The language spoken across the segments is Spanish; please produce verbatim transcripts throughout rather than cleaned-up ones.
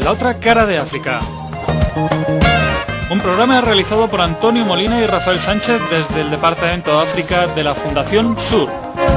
La otra cara de África. Un programa realizado por Antonio Molina y Rafael Sánchez desde el Departamento de África de la Fundación Sur.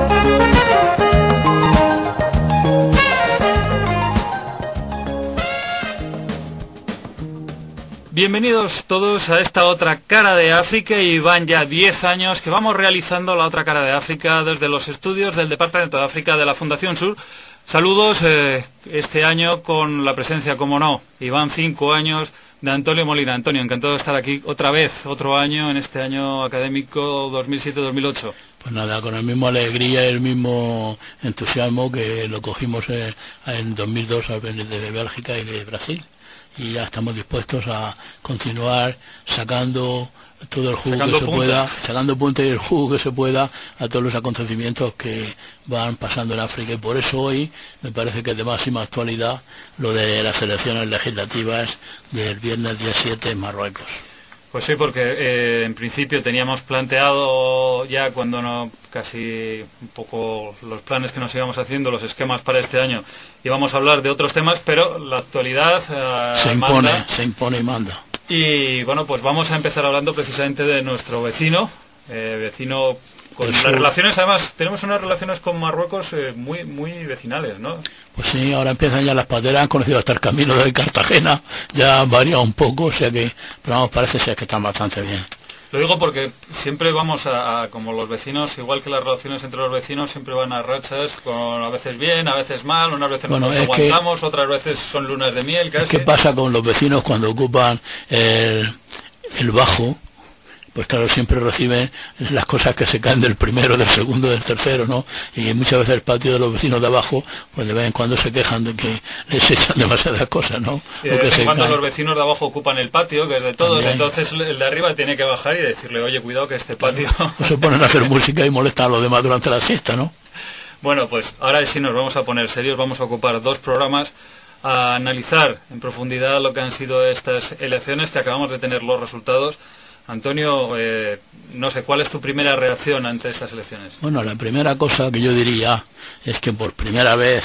Bienvenidos todos a esta otra cara de África, y van ya diez años que vamos realizando la otra cara de África desde los estudios del Departamento de África de la Fundación Sur. Saludos eh, este año con la presencia, como no, y van cinco años de Antonio Molina. Antonio, encantado de estar aquí otra vez, otro año en este año académico dos mil siete dos mil ocho. Pues nada, con la misma alegría y el mismo entusiasmo que lo cogimos en, en dos mil dos al venir de Bélgica y de Brasil. Y ya estamos dispuestos a continuar sacando todo el jugo sacando que se punta. pueda, sacando punta y el jugo que se pueda a todos los acontecimientos que van pasando en África. Y por eso hoy me parece que es de máxima actualidad lo de las elecciones legislativas del viernes día siete en Marruecos. Pues sí, porque eh, en principio teníamos planteado ya cuando no casi un poco los planes que nos íbamos haciendo, los esquemas para este año, íbamos a hablar de otros temas, pero la actualidad eh, se impone, manda. se impone y manda. Y bueno, pues vamos a empezar hablando precisamente de nuestro vecino, eh, vecino con las relaciones, además tenemos unas relaciones con Marruecos eh, muy muy vecinales, ¿no? Pues sí, ahora empiezan ya las pateras, han conocido hasta el camino de Cartagena, ya varía un poco, o sea que, pero vamos, parece ser que están bastante bien. Lo digo porque siempre vamos a, a, como los vecinos, igual que las relaciones entre los vecinos, siempre van a rachas, con a veces bien, a veces mal, unas veces bueno, nos aguantamos, que, otras veces son lunas de miel, casi. ¿Qué pasa con los vecinos cuando ocupan el, el bajo? Pues claro, siempre reciben las cosas que se caen del primero, del segundo, del tercero, ¿no? Y muchas veces el patio de los vecinos de abajo, pues de vez en cuando se quejan de que les echan demasiadas cosas, ¿no? Y de vez en cuando los vecinos de abajo ocupan el patio, que es de todos, también. Entonces el de arriba tiene que bajar y decirle, oye, cuidado que este patio... O se ponen a hacer música y molestan a los demás durante la siesta, ¿no? Bueno, pues ahora sí nos vamos a poner serios, vamos a ocupar dos programas a analizar en profundidad lo que han sido estas elecciones, que acabamos de tener los resultados. Antonio, eh, no sé, ¿cuál es tu primera reacción ante estas elecciones? Bueno, la primera cosa que yo diría es que por primera vez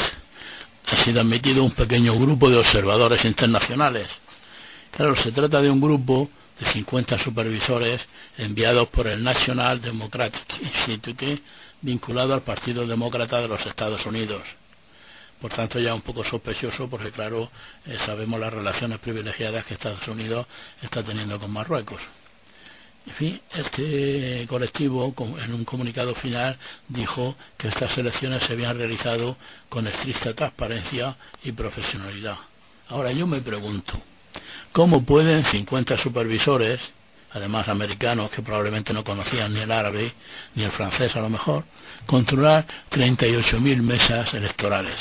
ha sido admitido un pequeño grupo de observadores internacionales. Claro, se trata de un grupo de cincuenta supervisores enviados por el National Democratic Institute, vinculado al Partido Demócrata de los Estados Unidos. Por tanto, ya un poco sospechoso, porque claro, eh, sabemos las relaciones privilegiadas que Estados Unidos está teniendo con Marruecos. En fin, este colectivo, en un comunicado final, dijo que estas elecciones se habían realizado con estricta transparencia y profesionalidad. Ahora yo me pregunto, ¿cómo pueden cincuenta supervisores, además americanos que probablemente no conocían ni el árabe ni el francés a lo mejor, controlar treinta y ocho mil mesas electorales?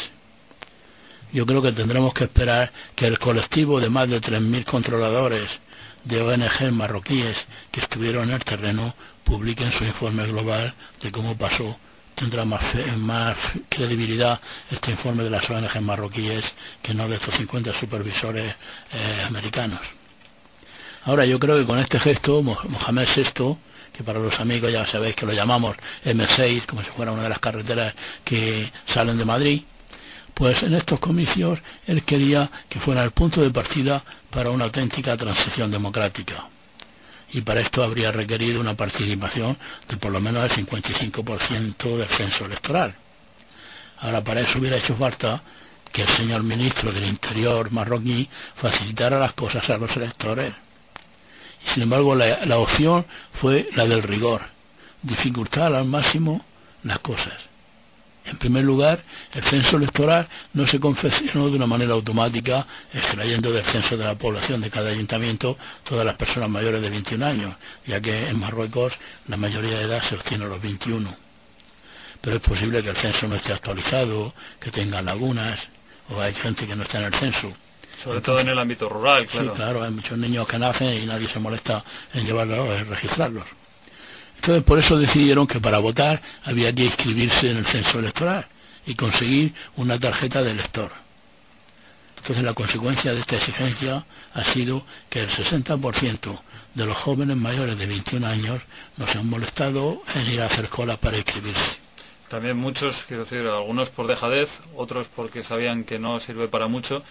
Yo creo que tendremos que esperar que el colectivo de más de tres mil controladores de O N G marroquíes que estuvieron en el terreno publiquen su informe global de cómo pasó. Tendrá más, fe, más credibilidad este informe de las O N G marroquíes que no de estos cincuenta supervisores eh, americanos. Ahora yo creo que con este gesto Mohamed sexto, que para los amigos ya sabéis que lo llamamos eme seis, como si fuera una de las carreteras que salen de Madrid, pues en estos comicios él quería que fuera el punto de partida para una auténtica transición democrática. Y para esto habría requerido una participación de por lo menos el cincuenta y cinco por ciento del censo electoral. Ahora, para eso hubiera hecho falta que el señor ministro del Interior marroquí facilitara las cosas a los electores. Y sin embargo, la, la opción fue la del rigor, dificultar al máximo las cosas. En primer lugar, el censo electoral no se confeccionó de una manera automática, extrayendo del censo de la población de cada ayuntamiento todas las personas mayores de veintiún años, ya que en Marruecos la mayoría de edad se obtiene a los veintiuno. Pero es posible que el censo no esté actualizado, que tenga lagunas, o hay gente que no está en el censo. Sobre Entonces, todo en el ámbito rural, claro. Sí, claro, hay muchos niños que nacen y nadie se molesta en llevarlos, en registrarlos. Entonces, por eso decidieron que para votar había que inscribirse en el censo electoral y conseguir una tarjeta de elector. Entonces, la consecuencia de esta exigencia ha sido que el sesenta por ciento de los jóvenes mayores de veintiún años no se han molestado en ir a hacer cola para inscribirse. También muchos, quiero decir, algunos por dejadez, otros porque sabían que no sirve para mucho,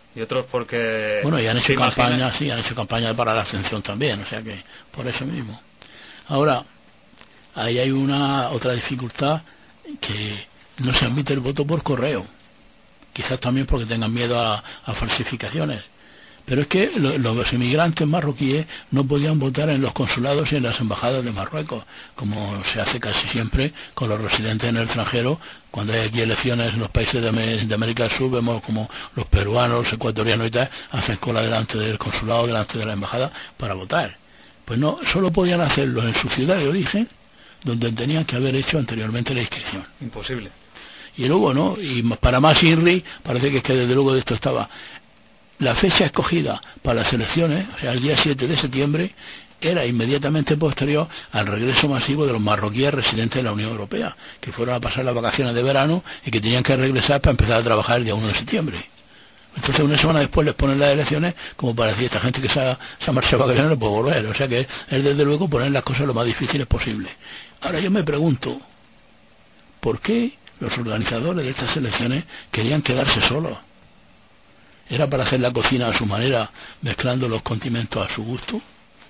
y otros porque... Bueno, y han hecho campaña, sí, han hecho campaña para la abstención también, o sea que por eso mismo. Ahora, ahí hay una otra dificultad, que no se admite el voto por correo, quizás también porque tengan miedo a, a falsificaciones. Pero es que lo, los inmigrantes marroquíes no podían votar en los consulados y en las embajadas de Marruecos, como se hace casi siempre con los residentes en el extranjero. Cuando hay aquí elecciones en los países de, de América del Sur, vemos como los peruanos, los ecuatorianos y tal, hacen cola delante del consulado, delante de la embajada, para votar. Pues no, solo podían hacerlo en su ciudad de origen, donde tenían que haber hecho anteriormente la inscripción. Imposible. Y luego, ¿no? Y para más INRI, parece que es que desde luego de esto estaba... La fecha escogida para las elecciones, o sea, el día siete de septiembre, era inmediatamente posterior al regreso masivo de los marroquíes residentes en la Unión Europea, que fueron a pasar las vacaciones de verano y que tenían que regresar para empezar a trabajar el día uno de septiembre. Entonces, una semana después les ponen las elecciones como para decir, esta gente que se ha, se ha marchado a vacaciones no puede volver. O sea que es desde luego poner las cosas lo más difíciles posible. Ahora yo me pregunto, ¿por qué los organizadores de estas elecciones querían quedarse solos? ¿Era para hacer la cocina a su manera, mezclando los condimentos a su gusto?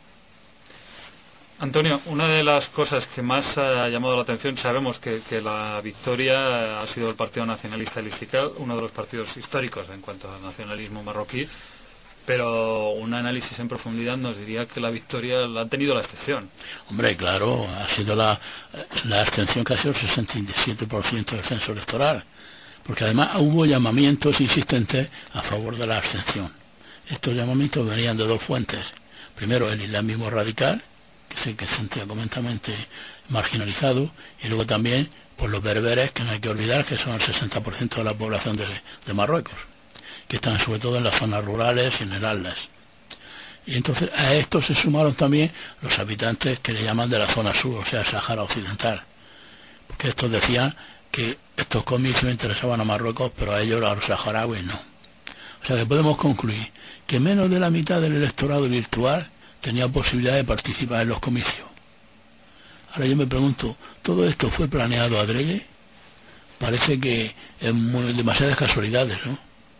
Antonio, una de las cosas que más ha llamado la atención, sabemos que, que la victoria ha sido el Partido Nacionalista del Istiqlal, uno de los partidos históricos en cuanto al nacionalismo marroquí, pero un análisis en profundidad nos diría que la victoria la ha tenido la abstención. Hombre, claro, ha sido la, la abstención que ha sido el sesenta y siete por ciento del censo electoral. Porque además hubo llamamientos insistentes a favor de la abstención. Estos llamamientos venían de dos fuentes. Primero, el islamismo radical, que es el que se sentía completamente marginalizado, y luego también por los berberes, que no hay que olvidar que son el sesenta por ciento de la población de, de Marruecos, que están sobre todo en las zonas rurales y en el Atlas. Y entonces a estos se sumaron también los habitantes que le llaman de la zona sur, o sea, Sáhara Occidental. Porque estos decían que estos cómics me interesaban a Marruecos, pero a ellos, a los saharauis, no. O sea que podemos concluir que menos de la mitad del electorado virtual tenía posibilidad de participar en los comicios. Ahora yo me pregunto, ¿todo esto fue planeado adrede? Parece que es muy, demasiadas casualidades, ¿no?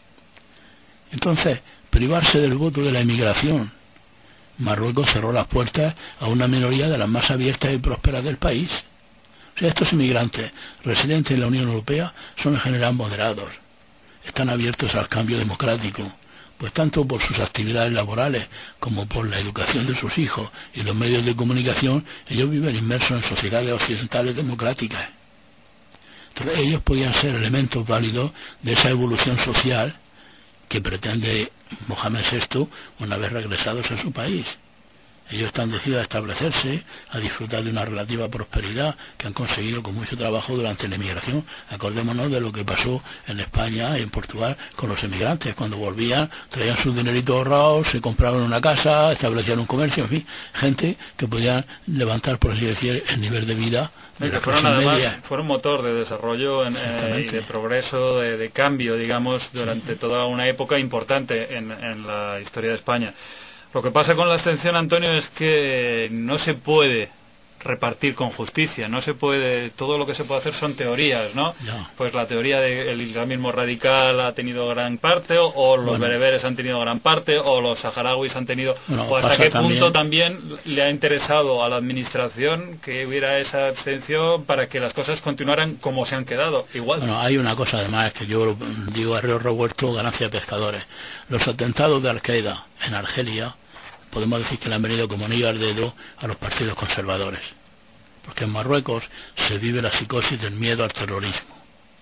Entonces, privarse del voto de la emigración. Marruecos cerró las puertas a una minoría de las más abiertas y prósperas del país. O sea, estos inmigrantes residentes en la Unión Europea son en general moderados, están abiertos al cambio democrático, pues tanto por sus actividades laborales como por la educación de sus hijos y los medios de comunicación, ellos viven inmersos en sociedades occidentales democráticas. Entonces ellos podían ser elementos válidos de esa evolución social que pretende Mohamed sexto una vez regresados a su país. Ellos están decididos a establecerse, a disfrutar de una relativa prosperidad que han conseguido con mucho trabajo durante la emigración. Acordémonos de lo que pasó en España y en Portugal con los emigrantes. Cuando volvían, traían sus dineritos ahorrados, se compraban una casa, establecían un comercio, en fin, gente que podían levantar, por así decir, el nivel de vida de la clase media. Fueron motor de desarrollo en, eh, y de progreso, de, de cambio, digamos, durante sí. toda una época importante en, en la historia de España. Lo que pasa con la abstención, Antonio, es que no se puede repartir con justicia, no se puede, todo lo que se puede hacer son teorías, ¿no? Ya. Pues la teoría del islamismo radical ha tenido gran parte, o, o los bueno. bereberes han tenido gran parte, o los saharauis han tenido, bueno, o hasta qué también... punto también le ha interesado a la administración que hubiera esa abstención para que las cosas continuaran como se han quedado, igual. Bueno, hay una cosa además que yo digo a río revuelto, ganancia de pescadores. Los atentados de Al-Qaeda en Argelia, podemos decir que le han venido como anillo al dedo a los partidos conservadores, porque en Marruecos se vive la psicosis del miedo al terrorismo.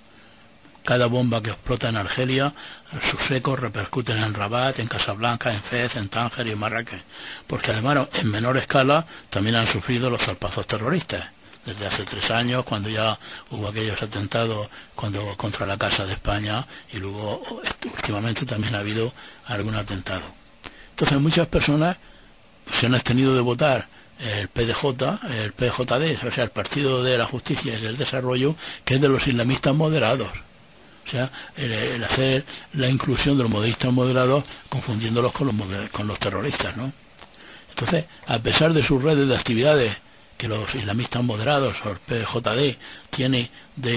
Cada bomba que explota en Argelia, sus ecos repercuten en Rabat, en Casablanca, en Fez, en Tánger y en Marrakech, porque además en menor escala también han sufrido los zarpazos terroristas. Desde hace tres años, cuando ya hubo aquellos atentados cuando contra la Casa de España, y luego últimamente también ha habido algún atentado. Entonces muchas personas se han abstenido de votar el P D J, el P J D, o sea, el Partido de la Justicia y del Desarrollo, que es de los islamistas moderados. O sea, el, el hacer la inclusión de los moderistas moderados confundiéndolos con los, moder, con los terroristas, ¿no? Entonces, a pesar de sus redes de actividades que los islamistas moderados, o el P J D, tiene de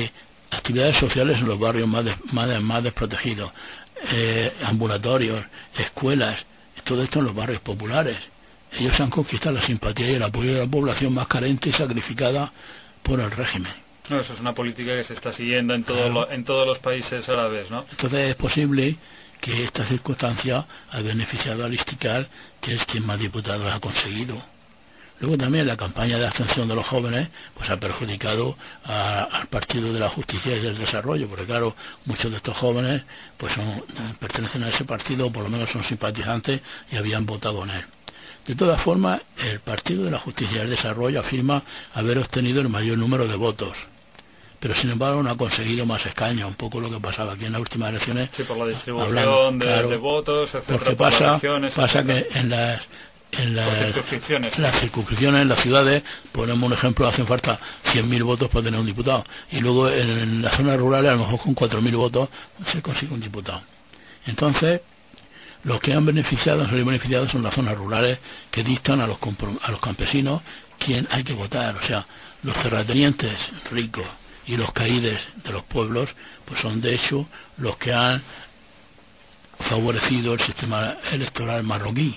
actividades sociales en los barrios más, des, más, más desprotegidos, eh, ambulatorios, escuelas, todo esto en los barrios populares. Ellos han conquistado la simpatía y el apoyo de la población más carente y sacrificada por el régimen. No, eso es una política que se está siguiendo en, todo claro. lo, en todos los países árabes, ¿no? Entonces es posible que esta circunstancia ha beneficiado al Istiqlal, que es quien más diputados ha conseguido. Luego también la campaña de abstención de los jóvenes pues ha perjudicado a, al Partido de la Justicia y del Desarrollo, porque claro, muchos de estos jóvenes pues son, pertenecen a ese partido, o por lo menos son simpatizantes y habían votado con él. De todas formas, el Partido de la Justicia y el Desarrollo afirma haber obtenido el mayor número de votos, pero sin embargo no ha conseguido más escaños, un poco lo que pasaba aquí en las últimas elecciones. Sí, por la distribución hablando, de, claro, de votos, etcétera. Porque por pasa, elecciones, pasa que en las en las circunscripciones. las circunscripciones, en las ciudades, ponemos un ejemplo, hacen falta cien mil votos para tener un diputado, y luego en, en las zonas rurales a lo mejor con cuatro mil votos se consigue un diputado. Entonces los que han beneficiado, han beneficiado son las zonas rurales, que dictan a los, a los campesinos quién hay que votar. O sea, los terratenientes ricos y los caídes de los pueblos pues son de hecho los que han favorecido el sistema electoral marroquí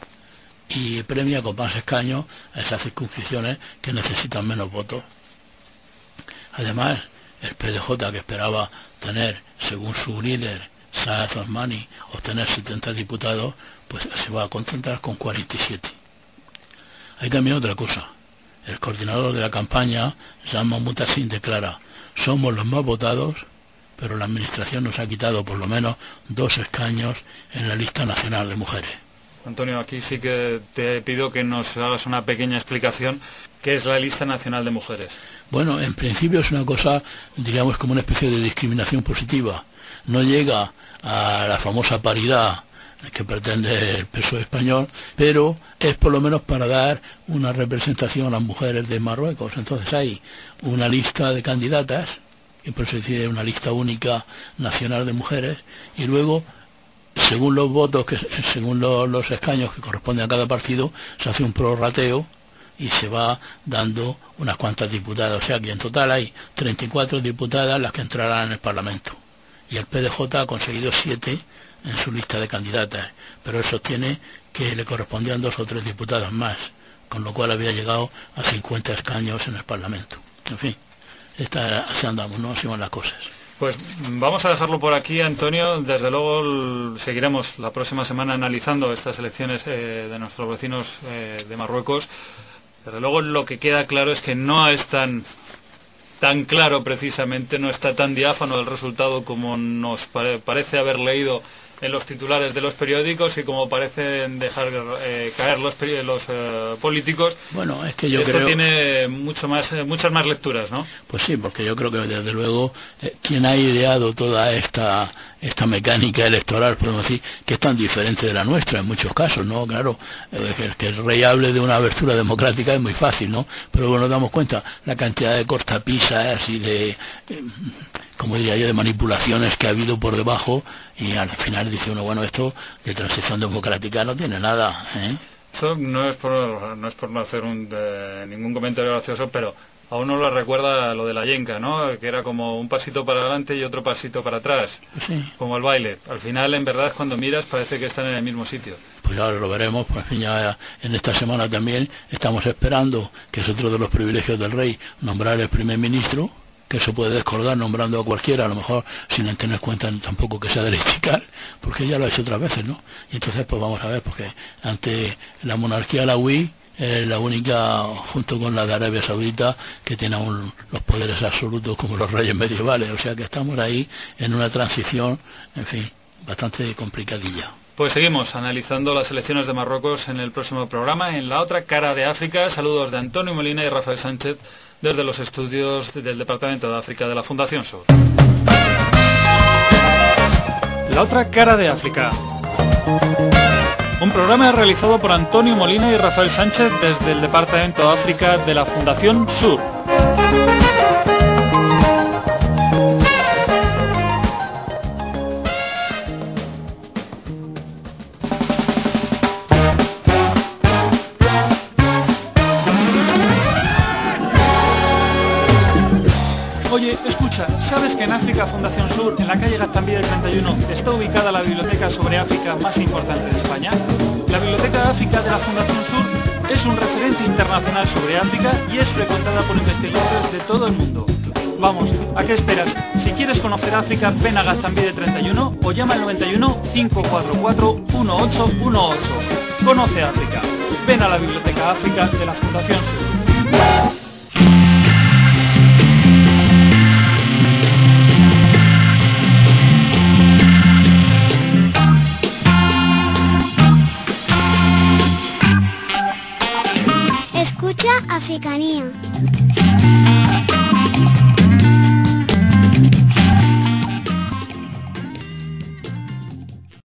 y premia con más escaños a esas circunscripciones que necesitan menos votos. Además, el P D J, que esperaba tener, según su líder Saad Osmani, obtener setenta diputados, pues se va a contentar con cuarenta y siete. Hay también otra cosa. El coordinador de la campaña, Jean Mahmoud Hassin, declara: somos los más votados, pero la administración nos ha quitado por lo menos dos escaños en la lista nacional de mujeres. Antonio, aquí sí que te pido que nos hagas una pequeña explicación. ¿Qué es la lista nacional de mujeres? Bueno, en principio es una cosa, diríamos, como una especie de discriminación positiva. No llega a la famosa paridad que pretende el P S O E español, pero es por lo menos para dar una representación a las mujeres de Marruecos. Entonces hay una lista de candidatas, que por eso se dice una lista única nacional de mujeres, y luego, según los votos, que según los, los escaños que corresponden a cada partido, se hace un prorrateo y se va dando unas cuantas diputadas. O sea que en total hay treinta y cuatro diputadas las que entrarán en el Parlamento. Y el P D J ha conseguido siete en su lista de candidatas, pero él sostiene que le correspondían dos o tres diputadas más, con lo cual había llegado a cincuenta escaños en el Parlamento. En fin, esta, así andamos, ¿no? Así van las cosas. Pues vamos a dejarlo por aquí, Antonio. Desde luego seguiremos la próxima semana analizando estas elecciones eh, de nuestros vecinos eh, de Marruecos. Desde luego lo que queda claro es que no es tan, tan claro precisamente, no está tan diáfano el resultado como nos pare, parece haber leído en los titulares de los periódicos y como parecen dejar eh, caer los, los eh, políticos. Bueno, es que yo esto creo... tiene mucho más, eh, muchas más lecturas, ¿no? Pues sí, porque yo creo que desde luego eh, quien ha ideado toda esta esta mecánica electoral, podemos decir, que es tan diferente de la nuestra en muchos casos, ¿no? Claro, eh, que, que el rey hable de una abertura democrática es muy fácil, ¿no? Pero bueno, nos damos cuenta la cantidad de cortapisas y de, eh, como diría yo, de manipulaciones que ha habido por debajo, y al final dice uno, bueno, esto de transición democrática no tiene nada, ¿eh? Eso no es por no es por no hacer un, de, ningún comentario gracioso, pero a uno le recuerda lo de la yenca, ¿no? Que era como un pasito para adelante y otro pasito para atrás, sí, como el baile. Al final, en verdad, cuando miras parece que están en el mismo sitio. Pues ahora lo veremos, pues ya en esta semana también estamos esperando, que es otro de los privilegios del rey, nombrar el primer ministro, que se puede descordar nombrando a cualquiera, a lo mejor sin tener en cuenta tampoco que sea del Istiqlal, porque ya lo ha hecho otras veces, ¿no? Y entonces pues vamos a ver, porque ante la monarquía alauí es la única, junto con la de Arabia Saudita, que tiene aún los poderes absolutos como los reyes medievales, o sea que estamos ahí en una transición, en fin, bastante complicadilla. Pues seguimos analizando las elecciones de Marruecos en el próximo programa, en la otra cara de África. Saludos de Antonio Molina y Rafael Sánchez desde los estudios del Departamento de África de la Fundación Sur. La otra cara de África. Un programa realizado por Antonio Molina y Rafael Sánchez desde el Departamento de África de la Fundación Sur. Oye, escucha, ¿sabes Sur, en la calle Gaztambide treinta y uno, está ubicada la biblioteca sobre África más importante de España. La Biblioteca de África de la Fundación Sur es un referente internacional sobre África y es frecuentada por investigadores de todo el mundo. Vamos, ¿a qué esperas? Si quieres conocer África, ven a Gaztambide treinta y uno o llama al noventa y uno, cinco cuatro cuatro, uno ocho uno ocho. Conoce África. Ven a la Biblioteca África de la Fundación Sur. Escucha Africanía.